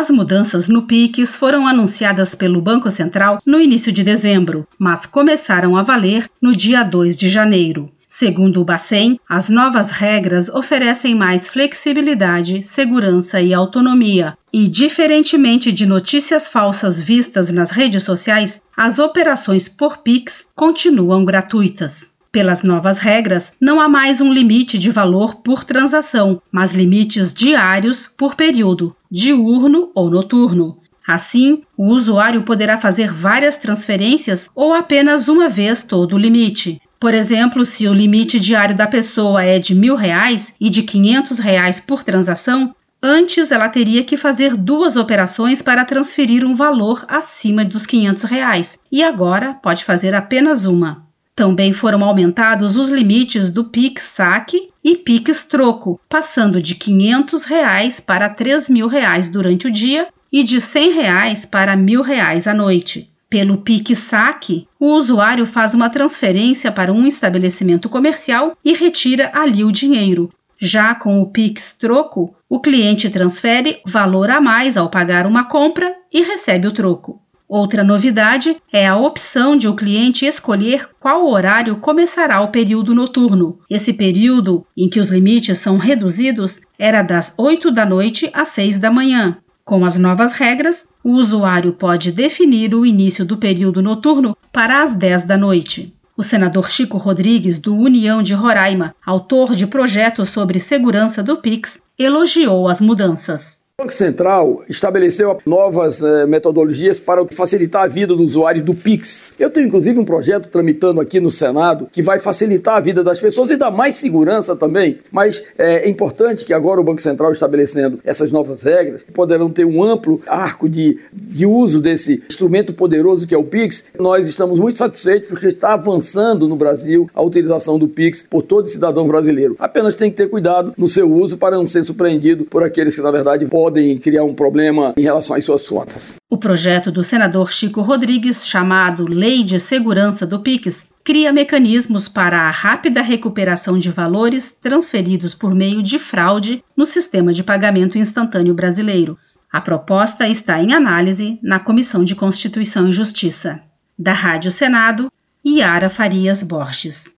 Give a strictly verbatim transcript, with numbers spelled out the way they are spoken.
As mudanças no Pix foram anunciadas pelo Banco Central no início de dezembro, mas começaram a valer no dia dois de janeiro. Segundo o Bacen, as novas regras oferecem mais flexibilidade, segurança e autonomia. E, diferentemente de notícias falsas vistas nas redes sociais, as operações por Pix continuam gratuitas. Pelas novas regras, não há mais um limite de valor por transação, mas limites diários por período, diurno ou noturno. Assim, o usuário poderá fazer várias transferências ou apenas uma vez todo o limite. Por exemplo, se o limite diário da pessoa é de mil reais e de quinhentos reais por transação, antes ela teria que fazer duas operações para transferir um valor acima dos quinhentos reais, e agora pode fazer apenas uma. Também foram aumentados os limites do Pix Saque e Pix Troco, passando de quinhentos reais para três mil reais durante o dia e de cem reais para mil reais à noite. Pelo Pix Saque, o usuário faz uma transferência para um estabelecimento comercial e retira ali o dinheiro. Já com o Pix Troco, o cliente transfere valor a mais ao pagar uma compra e recebe o troco. Outra novidade é a opção de o cliente escolher qual horário começará o período noturno. Esse período, em que os limites são reduzidos, era das oito da noite às seis da manhã. Com as novas regras, o usuário pode definir o início do período noturno para as dez da noite. O senador Chico Rodrigues, do União de Roraima, autor de projetos sobre segurança do Pix, elogiou as mudanças. O Banco Central estabeleceu novas eh, metodologias para facilitar a vida do usuário do Pix. Eu tenho inclusive um projeto tramitando aqui no Senado que vai facilitar a vida das pessoas e dar mais segurança também. Mas é, é importante que agora o Banco Central estabelecendo essas novas regras poderão ter um amplo arco de, de uso desse instrumento poderoso que é o Pix. Nós estamos muito satisfeitos porque está avançando no Brasil a utilização do Pix por todo cidadão brasileiro. Apenas tem que ter cuidado no seu uso para não ser surpreendido por aqueles que na verdade podem podem criar um problema em relação às suas contas. O projeto do senador Chico Rodrigues, chamado Lei de Segurança do Pix, cria mecanismos para a rápida recuperação de valores transferidos por meio de fraude no sistema de pagamento instantâneo brasileiro. A proposta está em análise na Comissão de Constituição e Justiça. Da Rádio Senado, Yara Farias Borges.